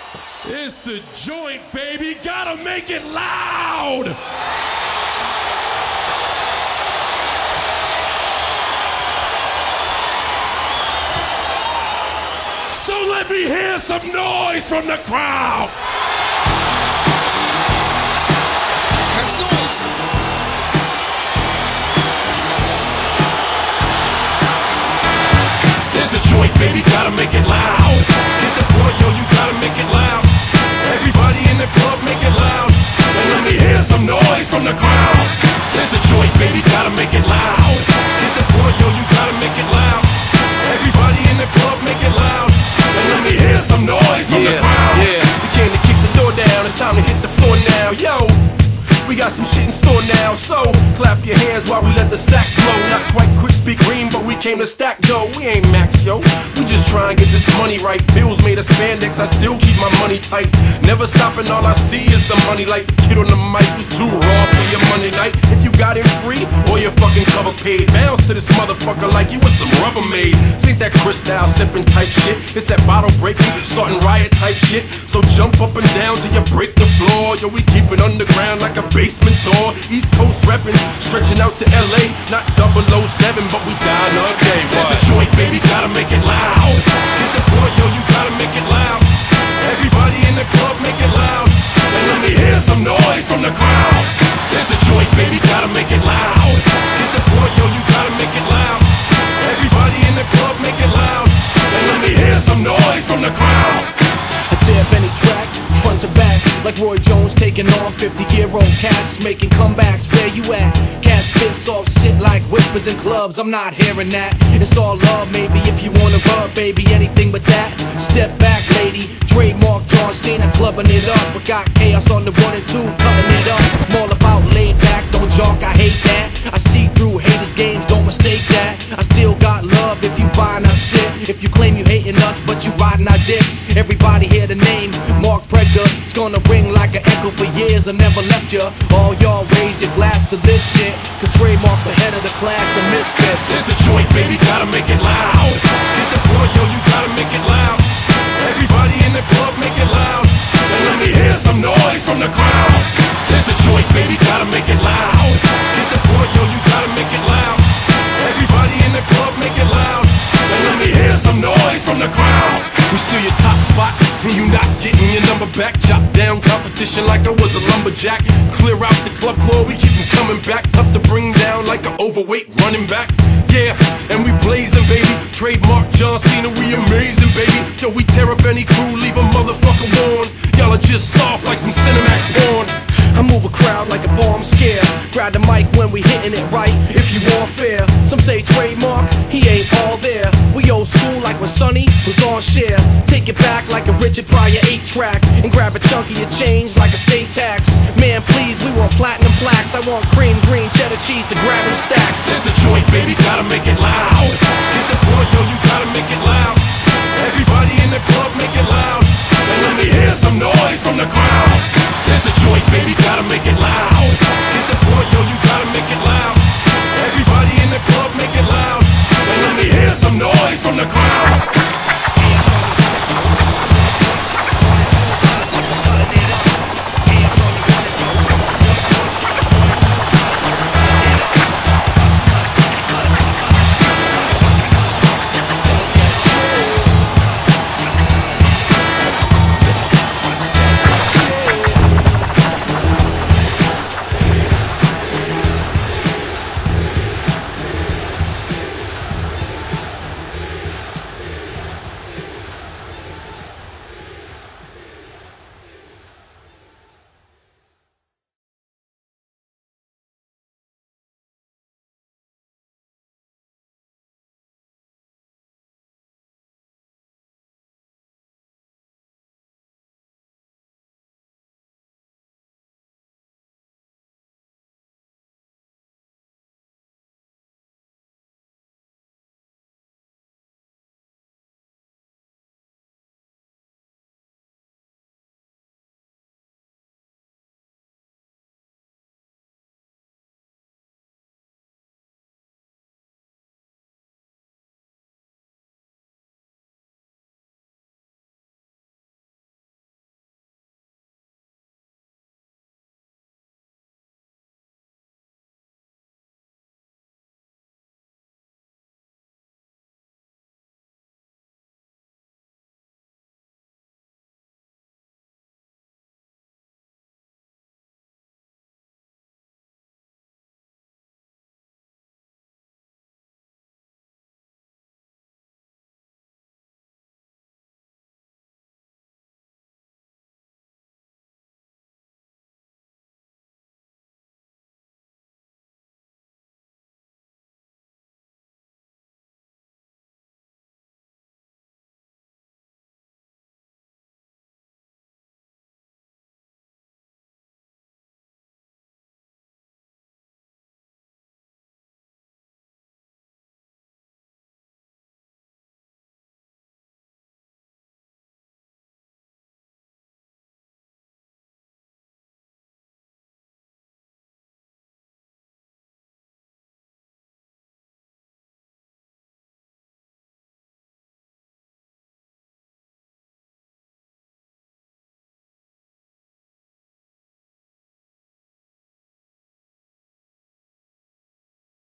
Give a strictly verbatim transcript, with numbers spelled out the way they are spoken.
It's the joint, baby. Gotta make it loud. So let me hear some noise from the crowd. That's noise. It's the joint, baby. Gotta make it loud. Get the point, yo. You gotta make it loud. Everybody in the club, make it loud. And let me hear some noise from the crowd. It's the joint, baby. Gotta make it loud. Get the point, yo. You gotta make it loud. Everybody in the club, make it loud. And let me hear some noise from yeah, the crowd. Yeah, we came to kick the door down. It's time to hit the floor now. Yo, we got some shit in store now. So clap your hands while we let the sax blow. Not quite crispy green, but we came to stack dough. We ain't max, yo. We just try and get this money right. Bills made of spandex, I still keep my money tight. Never stopping, all I see is the money. Like the kid on the mic was too raw for your Monday night. If you got it free, or your fucking covers paid, bounce to this motherfucker like you was some Rubbermaid. This ain't that Cristal sipping type shit. It's that bottle breaking, starting riot type shit. So jump up and down till you break the floor. Yo, we keep it underground like a basement tour. East Coast reppin', stretching out to L A. Not double oh seven, but we die another day. It's the joint, baby. Gotta make it loud. Get the point, yo, you gotta make it loud. Everybody in the club, make it loud. And let me hear some noise from the crowd. It's the joint, baby. Gotta make it loud. Get the point, yo, you gotta make it loud. Everybody in the club, make it loud. And let me hear some noise from the crowd. I tear up any track, front to back, like Roy Jones taking on fifty-year-old cats making comebacks. Where you at? Cats spit soft shit like whispers in clubs. I'm not hearing that. It's all love, maybe if you wanna rub, baby, anything but that. Step back, lady. Trademark John Cena clubbing it up. We got chaos on the one and two, cutting it up. I'm all about laid back, don't jock, I hate that. I see through haters' games, don't mistake that. I still got love if you buying our shit. If you claim you hating us, but you riding our dicks. Everybody hear the name, Mark Pregger. It's gonna ring like an echo for years. I never left ya. All y'all raise your glass to this shit, cause Trademark's the head of the class of misfits. It's the joint, baby. Gotta make it loud. Get the point, yo, you gotta make it loud. Everybody in the club, make it loud. And let me hear some noise from the crowd. It's the joint, baby. Gotta make it loud. Get the point, yo, you gotta make it loud. Everybody in the club, make it loud. And let me hear some noise from the crowd. We still your top spot, and you not getting your number back. Chop down competition like I was a lumberjack. Clear out the club floor, we keep them coming back. Tough to bring down like an overweight running back. Yeah, and we blazing, baby. Trademark John Cena, we amazing, baby. Yo, we tear up any crew, leave a motherfucker worn. Y'all are just soft like some Cinemax porn. I move a crowd like a bomb scare. Grab the mic when we hitting it right. If you want fair, some say Trademark, he ain't all there. We old school like when Sonny was on share. Take it back like a Richard Pryor eight track and grab a chunk of your change like a state tax. Man, please, we want platinum plaques. I want cream, green, cheddar cheese to grab in stacks. It's the joint, baby. Gotta make it loud. Get the point, yo, you gotta make it loud.